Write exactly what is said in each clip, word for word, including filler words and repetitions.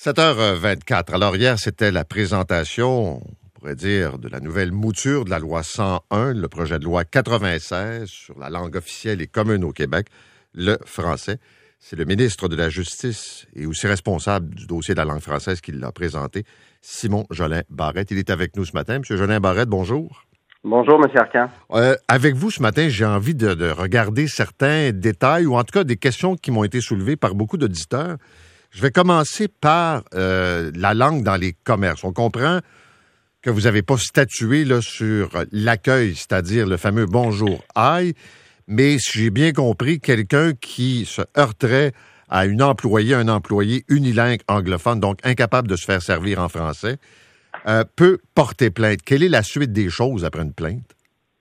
sept heures vingt-quatre. Alors hier, c'était la présentation, on pourrait dire, de la nouvelle mouture de la loi cent un, le projet de loi quatre-vingt-seize sur la langue officielle et commune au Québec, le français. C'est le ministre de la Justice et aussi responsable du dossier de la langue française qui l'a présenté, Simon Jolin Barrette. Il est avec nous ce matin. Monsieur Jolin Barrette, bonjour. Bonjour, M. Arcan. Euh, avec vous ce matin, j'ai envie de, de regarder certains détails ou en tout cas des questions qui m'ont été soulevées par beaucoup d'auditeurs. Je vais commencer par euh, la langue dans les commerces. On comprend que vous n'avez pas statué là, sur l'accueil, c'est-à-dire le fameux « bonjour, aïe », mais si j'ai bien compris, quelqu'un qui se heurterait à une employée, un employé unilingue anglophone, donc incapable de se faire servir en français, euh, peut porter plainte. Quelle est la suite des choses après une plainte?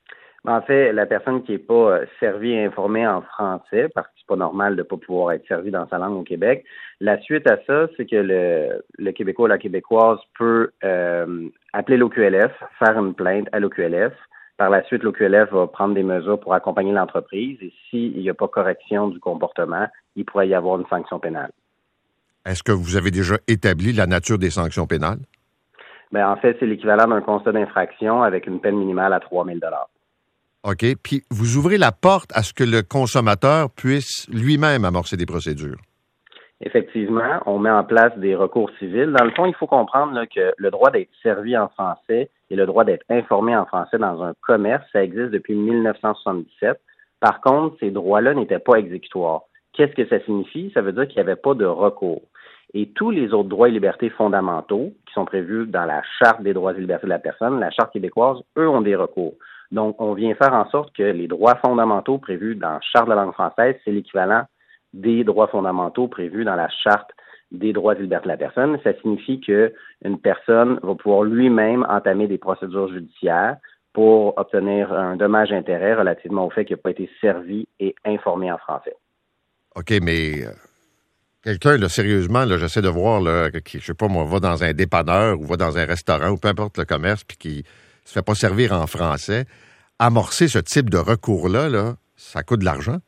En fait, la personne qui n'est pas servie et informée en français, parce que c'est pas normal de ne pas pouvoir être servi dans sa langue au Québec, la suite à ça, c'est que le, le Québécois ou la Québécoise peut euh, appeler l'O Q L F, faire une plainte à l'O Q L F. Par la suite, l'O Q L F va prendre des mesures pour accompagner l'entreprise et s'il n'y a pas correction du comportement, il pourrait y avoir une sanction pénale. Est-ce que vous avez déjà établi la nature des sanctions pénales? Bien, en fait, c'est l'équivalent d'un constat d'infraction avec une peine minimale à trois mille dollars. OK. Puis, vous ouvrez la porte à ce que le consommateur puisse lui-même amorcer des procédures. Effectivement, on met en place des recours civils. Dans le fond, il faut comprendre là, que le droit d'être servi en français et le droit d'être informé en français dans un commerce, ça existe depuis mille neuf cent soixante-dix-sept. Par contre, ces droits-là n'étaient pas exécutoires. Qu'est-ce que ça signifie? Ça veut dire qu'il n'y avait pas de recours. Et tous les autres droits et libertés fondamentaux qui sont prévus dans la Charte des droits et libertés de la personne, la Charte québécoise, eux ont des recours. Donc, on vient faire en sorte que les droits fondamentaux prévus dans la Charte de la langue française, c'est l'équivalent des droits fondamentaux prévus dans la Charte des droits et libertés de la personne. Ça signifie qu'une personne va pouvoir lui-même entamer des procédures judiciaires pour obtenir un dommage-intérêt relativement au fait qu'il n'a pas été servi et informé en français. OK, mais euh, quelqu'un, là, sérieusement, là, j'essaie de voir, là, qui, je sais pas moi, va dans un dépanneur ou va dans un restaurant ou peu importe le commerce, puis qui se fait pas servir en français, amorcer ce type de recours-là, là, ça coûte de l'argent?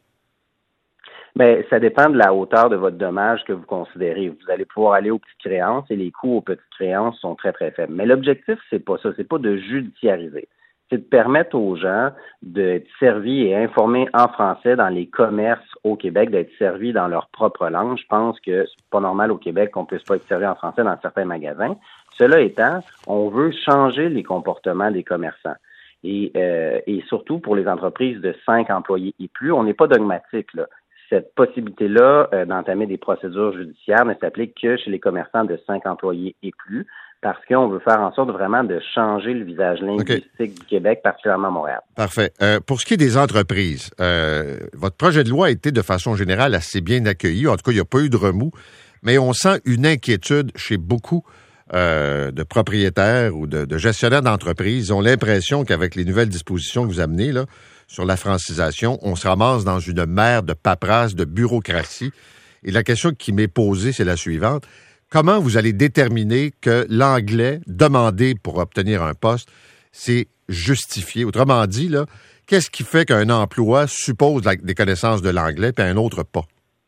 Bien, ça dépend de la hauteur de votre dommage que vous considérez. Vous allez pouvoir aller aux petites créances et les coûts aux petites créances sont très, très faibles. Mais l'objectif, c'est pas ça. C'est pas de judiciariser. C'est de permettre aux gens d'être servis et informés en français dans les commerces au Québec, d'être servis dans leur propre langue. Je pense que c'est pas normal au Québec qu'on puisse pas être servi en français dans certains magasins. Cela étant, on veut changer les comportements des commerçants. Et, euh, et surtout pour les entreprises de cinq employés et plus, on n'est pas dogmatique, là. Cette possibilité-là euh, d'entamer des procédures judiciaires ne s'applique que chez les commerçants de cinq employés et plus, parce qu'on veut faire en sorte vraiment de changer le visage linguistique okay. du Québec, particulièrement à Montréal. Parfait. Euh, pour ce qui est des entreprises, euh, votre projet de loi a été de façon générale assez bien accueilli. En tout cas, il n'y a pas eu de remous, mais on sent une inquiétude chez beaucoup euh, de propriétaires ou de, de gestionnaires d'entreprises. Ils ont l'impression qu'avec les nouvelles dispositions que vous amenez là, sur la francisation, on se ramasse dans une mer de paperasse, de bureaucratie. Et la question qui m'est posée, c'est la suivante. Comment vous allez déterminer que l'anglais demandé pour obtenir un poste, c'est justifié? Autrement dit, là, qu'est-ce qui fait qu'un emploi suppose la, des connaissances de l'anglais puis un autre pas?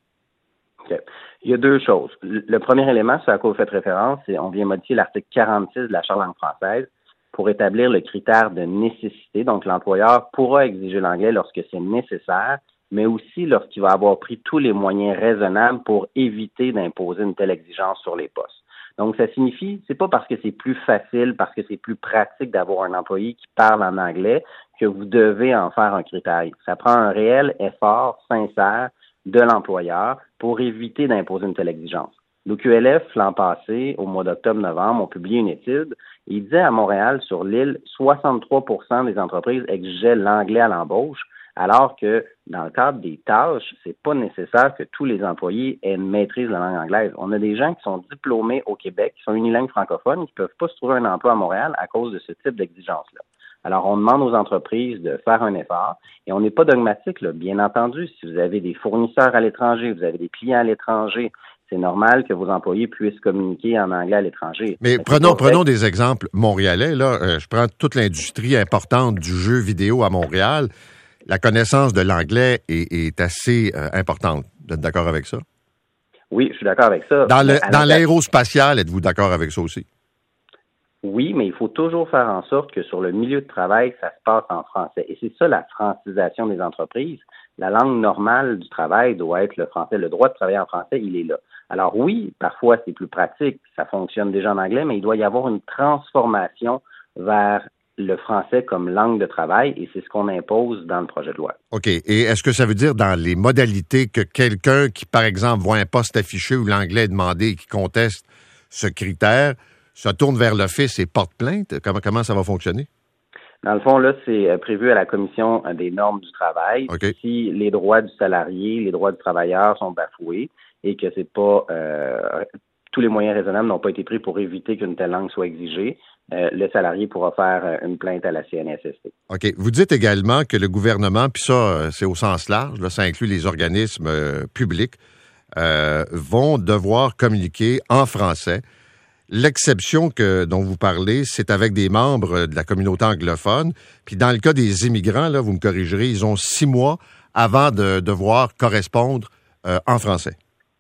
Okay. Il y a deux choses. Le premier élément, c'est à quoi vous faites référence, c'est on vient modifier l'article quarante-six de la Charte de la langue française pour établir le critère de nécessité. Donc, l'employeur pourra exiger l'anglais lorsque c'est nécessaire, mais aussi lorsqu'il va avoir pris tous les moyens raisonnables pour éviter d'imposer une telle exigence sur les postes. Donc, ça signifie, c'est pas parce que c'est plus facile, parce que c'est plus pratique d'avoir un employé qui parle en anglais que vous devez en faire un critère. Ça prend un réel effort sincère de l'employeur pour éviter d'imposer une telle exigence. L'O Q L F, l'an passé, au mois d'octobre-novembre, ont publié une étude. Il disait à Montréal, sur l'île, soixante-trois pour cent des entreprises exigeaient l'anglais à l'embauche, alors que dans le cadre des tâches, c'est pas nécessaire que tous les employés aient une maîtrise de la langue anglaise. On a des gens qui sont diplômés au Québec, qui sont unilingues francophones, qui peuvent pas se trouver un emploi à Montréal à cause de ce type d'exigence-là. Alors, on demande aux entreprises de faire un effort et on n'est pas dogmatique, là. Bien entendu, si vous avez des fournisseurs à l'étranger, vous avez des clients à l'étranger, c'est normal que vos employés puissent communiquer en anglais à l'étranger. Mais, Mais prenons, prenons des exemples montréalais. Là, euh, je prends toute l'industrie importante du jeu vidéo à Montréal. La connaissance de l'anglais est, est assez euh, importante. Vous êtes d'accord avec ça? Oui, je suis d'accord avec ça. Dans, le, Mais dans l'aérospatial, êtes-vous d'accord avec ça aussi? Oui, mais il faut toujours faire en sorte que sur le milieu de travail, ça se passe en français. Et c'est ça la francisation des entreprises. La langue normale du travail doit être le français. Le droit de travailler en français, il est là. Alors oui, parfois c'est plus pratique, ça fonctionne déjà en anglais, mais il doit y avoir une transformation vers le français comme langue de travail et c'est ce qu'on impose dans le projet de loi. OK. Et est-ce que ça veut dire dans les modalités que quelqu'un qui, par exemple, voit un poste affiché où l'anglais est demandé et qui conteste ce critère, se tourne vers l'Office et porte plainte? Comment, comment ça va fonctionner? Dans le fond, là, c'est prévu à la Commission des normes du travail. Okay. Si les droits du salarié, les droits du travailleur sont bafoués et que c'est pas euh, tous les moyens raisonnables n'ont pas été pris pour éviter qu'une telle langue soit exigée, euh, le salarié pourra faire une plainte à la C N S S T. OK. Vous dites également que le gouvernement, puis ça, c'est au sens large, là, ça inclut les organismes euh, publics, euh, vont devoir communiquer en français. L'exception que dont vous parlez, c'est avec des membres de la communauté anglophone. Puis dans le cas des immigrants, là, vous me corrigerez, ils ont six mois avant de devoir correspondre euh, en français.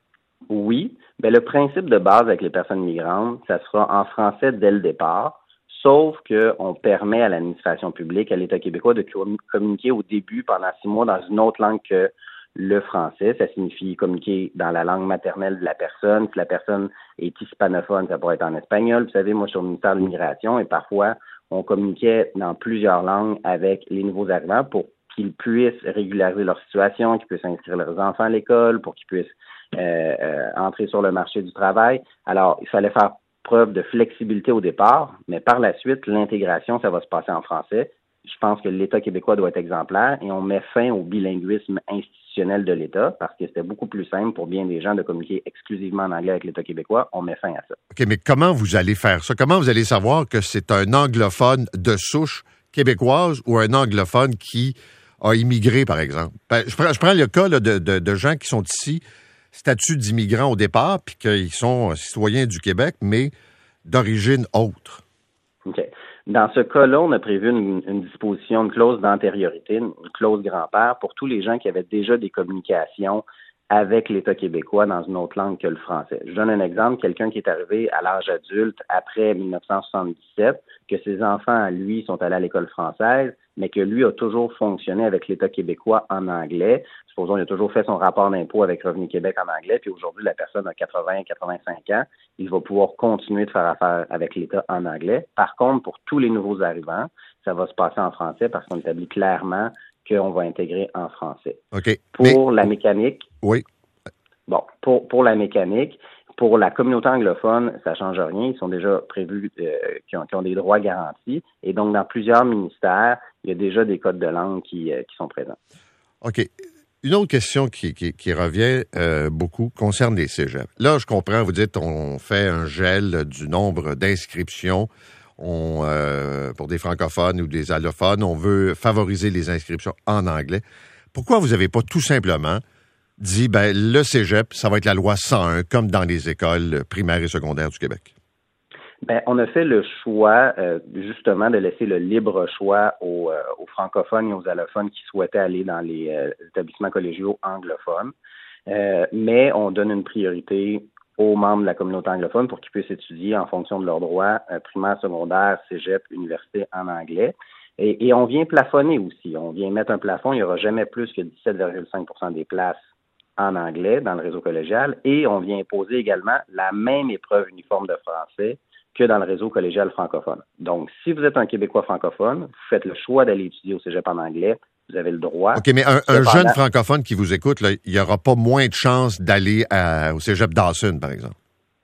Oui. Bien, le principe de base avec les personnes migrantes, ça sera en français dès le départ, sauf qu'on permet à l'administration publique, à l'État québécois, de communiquer au début pendant six mois dans une autre langue que le français. Ça signifie communiquer dans la langue maternelle de la personne. Si la personne est hispanophone, ça pourrait être en espagnol. Vous savez, moi, je suis au ministère de l'Immigration et parfois, on communiquait dans plusieurs langues avec les nouveaux arrivants pour qu'ils puissent régulariser leur situation, qu'ils puissent inscrire leurs enfants à l'école, pour qu'ils puissent euh, euh, entrer sur le marché du travail. Alors, il fallait faire preuve de flexibilité au départ, mais par la suite, l'intégration, ça va se passer en français. Je pense que l'État québécois doit être exemplaire et on met fin au bilinguisme institutionnel de l'État parce que c'était beaucoup plus simple pour bien des gens de communiquer exclusivement en anglais avec l'État québécois. On met fin à ça. OK, mais comment vous allez faire ça? Comment vous allez savoir que c'est un anglophone de souche québécoise ou un anglophone qui a immigré, par exemple? Ben, je, prends, je prends le cas là, de, de, de gens qui sont ici, statut d'immigrant au départ, puis qu'ils sont citoyens du Québec, mais d'origine autre. OK. Dans ce cas-là, on a prévu une, une disposition, une clause d'antériorité, une clause grand-père pour tous les gens qui avaient déjà des communications avec l'État québécois dans une autre langue que le français. Je donne un exemple, quelqu'un qui est arrivé à l'âge adulte après dix-neuf cent soixante-dix-sept, que ses enfants, lui, sont allés à l'école française, mais que lui a toujours fonctionné avec l'État québécois en anglais. Supposons qu'il a toujours fait son rapport d'impôt avec Revenu Québec en anglais, puis aujourd'hui, la personne a quatre-vingts à quatre-vingt-cinq ans, il va pouvoir continuer de faire affaire avec l'État en anglais. Par contre, pour tous les nouveaux arrivants, ça va se passer en français parce qu'on établit clairement qu'on va intégrer en français. OK. Pour Mais... la mécanique... Oui. Bon, pour, pour la mécanique, pour la communauté anglophone, ça ne change rien. Ils sont déjà prévus, euh, qui, ont, qui ont des droits garantis. Et donc, dans plusieurs ministères, il y a déjà des codes de langue qui, euh, qui sont présents. OK. Une autre question qui, qui, qui revient euh, beaucoup concerne les cégeps. Là, je comprends, vous dites on fait un gel du nombre d'inscriptions on, euh, pour des francophones ou des allophones. On veut favoriser les inscriptions en anglais. Pourquoi vous n'avez pas tout simplement dit, ben le cégep, ça va être la loi cent un, comme dans les écoles primaires et secondaires du Québec? Ben, on a fait le choix, euh, justement, de laisser le libre choix aux, euh, aux francophones et aux allophones qui souhaitaient aller dans les euh, établissements collégiaux anglophones. Euh, mais on donne une priorité aux membres de la communauté anglophone pour qu'ils puissent étudier en fonction de leurs droits euh, primaire, secondaire, cégep, université en anglais. Et, et on vient plafonner aussi. On vient mettre un plafond. Il n'y aura jamais plus que dix-sept virgule cinq pour cent des places en anglais dans le réseau collégial. Et on vient imposer également la même épreuve uniforme de français que dans le réseau collégial francophone. Donc, si vous êtes un Québécois francophone, vous faites le choix d'aller étudier au cégep en anglais, vous avez le droit. OK, mais un, un jeune francophone qui vous écoute, là, il n'y aura pas moins de chances d'aller à, au cégep Dawson, par exemple?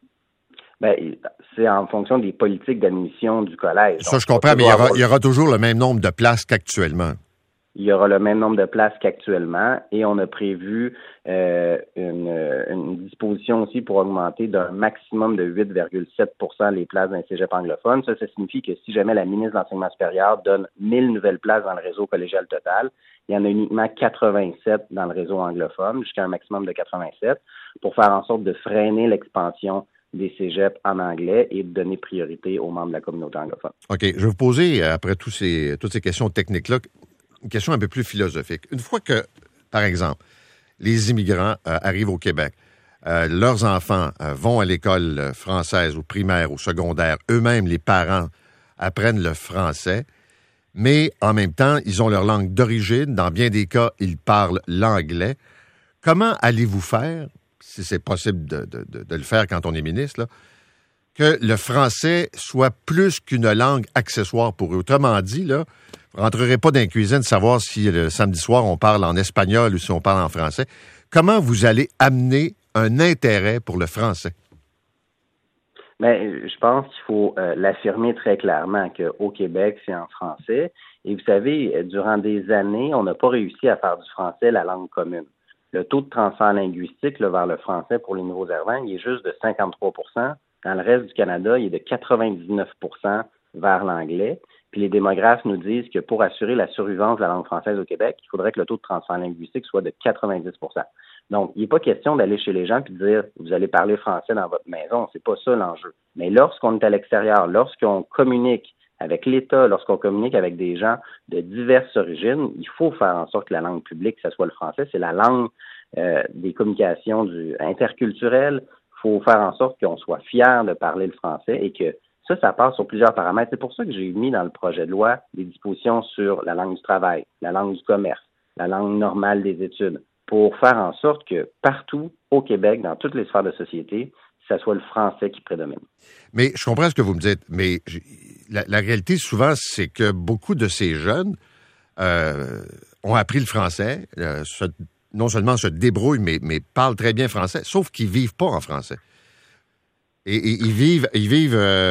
Bien, c'est en fonction des politiques d'admission du collège. Ça, Donc, je comprends, mais il y, aura, il y aura toujours le même nombre de places qu'actuellement. Il y aura le même nombre de places qu'actuellement et on a prévu euh, une, une disposition aussi pour augmenter d'un maximum de huit virgule sept pour cent les places d'un cégep anglophone. Ça, ça signifie que si jamais la ministre de l'Enseignement supérieur donne mille nouvelles places dans le réseau collégial total, il y en a uniquement quatre-vingt-sept dans le réseau anglophone, jusqu'à un maximum de quatre-vingt-sept, pour faire en sorte de freiner l'expansion des cégeps en anglais et de donner priorité aux membres de la communauté anglophone. OK. Je vais vous poser, après tous ces, toutes ces questions techniques-là, une question un peu plus philosophique. Une fois que, par exemple, les immigrants euh, arrivent au Québec, euh, leurs enfants euh, vont à l'école française, au primaire, au secondaire, eux-mêmes, les parents, apprennent le français, mais en même temps, ils ont leur langue d'origine. Dans bien des cas, ils parlent l'anglais. Comment allez-vous faire, si c'est possible de, de, de, de le faire quand on est ministre, là, que le français soit plus qu'une langue accessoire pour eux? Autrement dit, là, vous ne rentrerez pas dans la cuisine de savoir si le samedi soir, on parle en espagnol ou si on parle en français. Comment vous allez amener un intérêt pour le français? Bien, je pense qu'il faut euh, l'affirmer très clairement qu'au Québec, c'est en français. Et vous savez, durant des années, on n'a pas réussi à faire du français la langue commune. Le taux de transfert linguistique là, vers le français pour les nouveaux arrivants, il est juste de cinquante-trois pour cent. Dans le reste du Canada, il est de quatre-vingt-dix-neuf pour cent vers l'anglais. Puis les démographes nous disent que pour assurer la survivance de la langue française au Québec, il faudrait que le taux de transfert linguistique soit de quatre-vingt-dix pour cent. Donc, il n'est pas question d'aller chez les gens et de dire « vous allez parler français dans votre maison ». C'est pas ça l'enjeu. Mais lorsqu'on est à l'extérieur, lorsqu'on communique avec l'État, lorsqu'on communique avec des gens de diverses origines, il faut faire en sorte que la langue publique, que ce soit le français, c'est la langue euh, des communications du, interculturelles. Il faut faire en sorte qu'on soit fier de parler le français et que ça, ça passe sur plusieurs paramètres. C'est pour ça que j'ai mis dans le projet de loi des dispositions sur la langue du travail, la langue du commerce, la langue normale des études, pour faire en sorte que partout au Québec, dans toutes les sphères de société, ça soit le français qui prédomine. Mais je comprends ce que vous me dites, mais la, la réalité, souvent, c'est que beaucoup de ces jeunes euh, ont appris le français, euh, se, non seulement se débrouillent, mais, mais parlent très bien français, sauf qu'ils vivent pas en français. Et, et ils vivent, ils vivent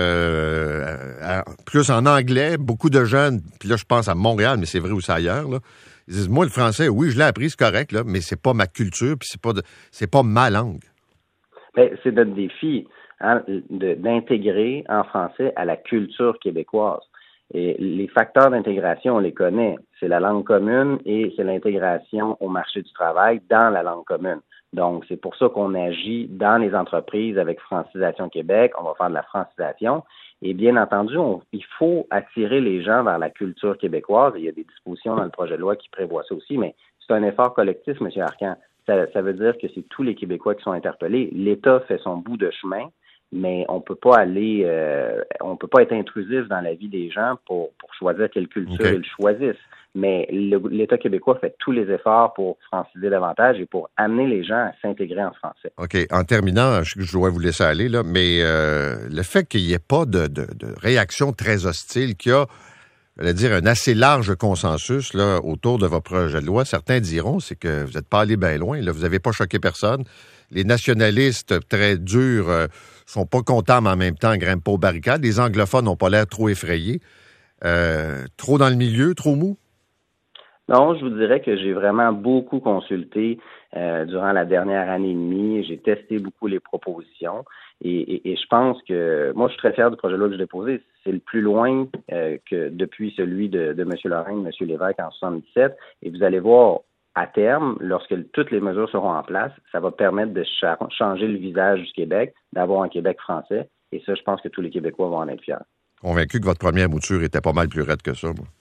euh, à, plus en anglais. Beaucoup de jeunes, puis là, je pense à Montréal, mais c'est vrai aussi ailleurs, là, ils disent, moi, le français, oui, je l'ai appris, c'est correct, là, mais c'est pas ma culture, puis c'est pas, de, c'est pas ma langue. Bien, c'est notre défi hein, de, d'intégrer en français à la culture québécoise. Et les facteurs d'intégration, on les connaît. C'est la langue commune et c'est l'intégration au marché du travail dans la langue commune. Donc, c'est pour ça qu'on agit dans les entreprises avec Francisation Québec. On va faire de la francisation. Et bien entendu, on, il faut attirer les gens vers la culture québécoise. Il y a des dispositions dans le projet de loi qui prévoient ça aussi, mais c'est un effort collectif, M. Arcan. Ça, ça veut dire que c'est tous les Québécois qui sont interpellés. L'État fait son bout de chemin, mais on peut pas aller, euh, on peut pas être intrusif dans la vie des gens pour, pour choisir quelle culture okay. ils choisissent. Mais le, l'État québécois fait tous les efforts pour franciser davantage et pour amener les gens à s'intégrer en français. OK. En terminant, je, je dois vous laisser aller, là, mais euh, le fait qu'il n'y ait pas de, de, de réaction très hostile, qu'il y a, je vais dire, un assez large consensus là, autour de votre projet de loi, certains diront, c'est que vous n'êtes pas allé bien loin. Là, vous n'avez pas choqué personne. Les nationalistes très durs euh, sont pas contents, mais en même temps grimpent pas aux barricades. Les anglophones n'ont pas l'air trop effrayés. Euh, trop dans le milieu, trop mou? Non, je vous dirais que j'ai vraiment beaucoup consulté euh, durant la dernière année et demie. J'ai testé beaucoup les propositions et, et, et je pense que moi, je suis très fier du projet de loi que j'ai déposé. C'est le plus loin euh, que depuis celui de, de M. Lorrain, M. Lévesque en soixante-dix-sept. Et vous allez voir, à terme, lorsque toutes les mesures seront en place, ça va permettre de cha- changer le visage du Québec, d'avoir un Québec français. Et ça, je pense que tous les Québécois vont en être fiers. Convaincu que votre première mouture était pas mal plus raide que ça, moi.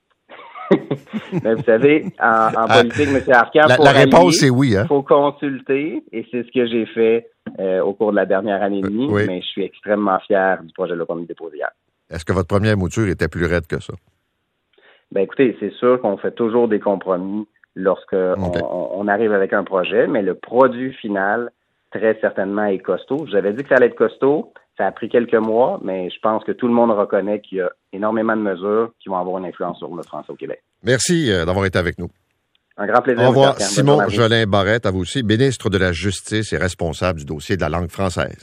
Mais vous savez, en, en politique, M. Arcan, la, pour la réponse, c'est oui. Hein? Il faut consulter, et c'est ce que j'ai fait euh, au cours de la dernière année et demie, oui. Mais je suis extrêmement fier du projet de loi qu'on a déposé hier. Est-ce que votre première mouture était plus raide que ça? Bien, écoutez, c'est sûr qu'on fait toujours des compromis lorsqu'on okay. on, on arrive avec un projet, mais le produit final, très certainement, est costaud. Je vous avais dit que ça allait être costaud. Ça a pris quelques mois, mais je pense que tout le monde reconnaît qu'il y a énormément de mesures qui vont avoir une influence sur le français au Québec. Merci d'avoir été avec nous. Un grand plaisir. Au revoir. Simon Jolin Barrette, à vous aussi, ministre de la Justice et responsable du dossier de la langue française.